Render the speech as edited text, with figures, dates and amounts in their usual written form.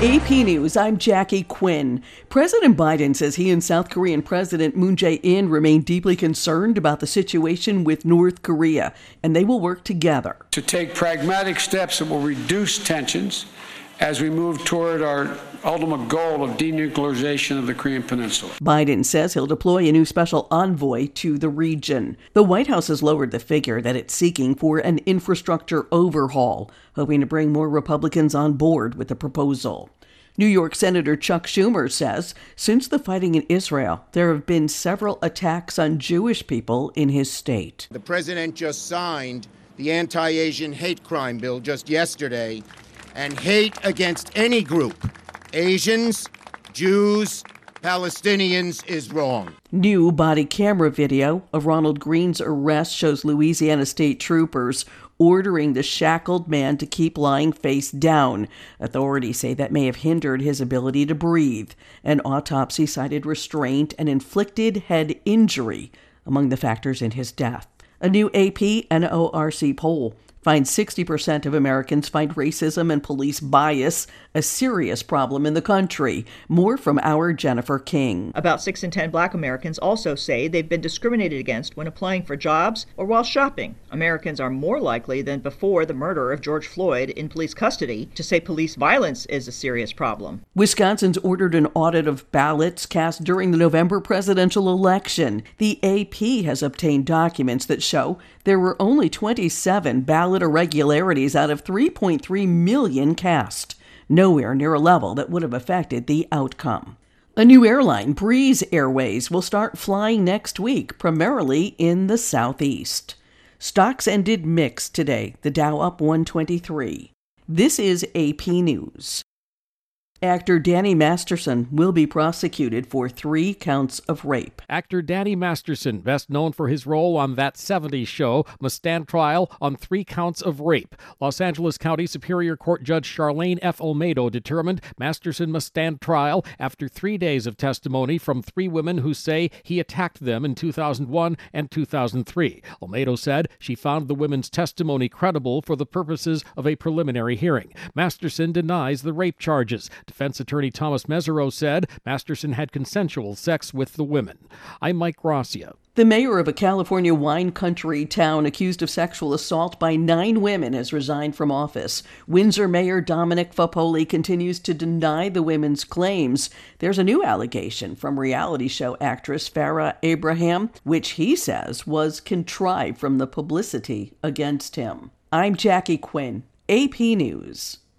AP News, I'm Jackie Quinn. President Biden says he and South Korean President Moon Jae-in remain deeply concerned about the situation with North Korea, and they will work together to take pragmatic steps that will reduce tensions as we move toward our ultimate goal of denuclearization of the Korean Peninsula. Biden says he'll deploy a new special envoy to the region. The White House has lowered the figure that it's seeking for an infrastructure overhaul, hoping to bring more Republicans on board with the proposal. New York Senator Chuck Schumer says since the fighting in Israel, there have been several attacks on Jewish people in his state. The president just signed the anti-Asian hate crime bill just yesterday, and hate against any group, Asians, Jews, Palestinians, is wrong. New body camera video of Ronald Green's arrest shows Louisiana state troopers ordering the shackled man to keep lying face down. Authorities say that may have hindered his ability to breathe. An autopsy cited restraint and inflicted head injury among the factors in his death. A new AP NORC poll finds 60% of Americans find racism and police bias a serious problem in the country. More from our Jennifer King. About 6 in 10 Black Americans also say they've been discriminated against when applying for jobs or while shopping. Americans are more likely than before the murder of George Floyd in police custody to say police violence is a serious problem. Wisconsin's ordered an audit of ballots cast during the November presidential election. The AP has obtained documents that show there were only 27 ballot irregularities out of 3.3 million cast. Nowhere near a level that would have affected the outcome. A new airline, Breeze Airways, will start flying next week, primarily in the Southeast. Stocks ended mixed today, the Dow up 123. This is AP News. Actor Danny Masterson will be prosecuted for 3 counts of rape. Actor Danny Masterson, best known for his role on That 70s Show, must stand trial on 3 counts of rape. Los Angeles County Superior Court Judge Charlene F. Olmedo determined Masterson must stand trial after 3 days of testimony from 3 women who say he attacked them in 2001 and 2003. Olmedo said she found the women's testimony credible for the purposes of a preliminary hearing. Masterson denies the rape charges. Defense attorney Thomas Mesereau said Masterson had consensual sex with the women. I'm Mike Gracia. The mayor of a California wine country town accused of sexual assault by 9 women has resigned from office. Windsor Mayor Dominic Fapoli continues to deny the women's claims. There's a new allegation from reality show actress Farrah Abraham, which he says was contrived from the publicity against him. I'm Jackie Quinn, AP News.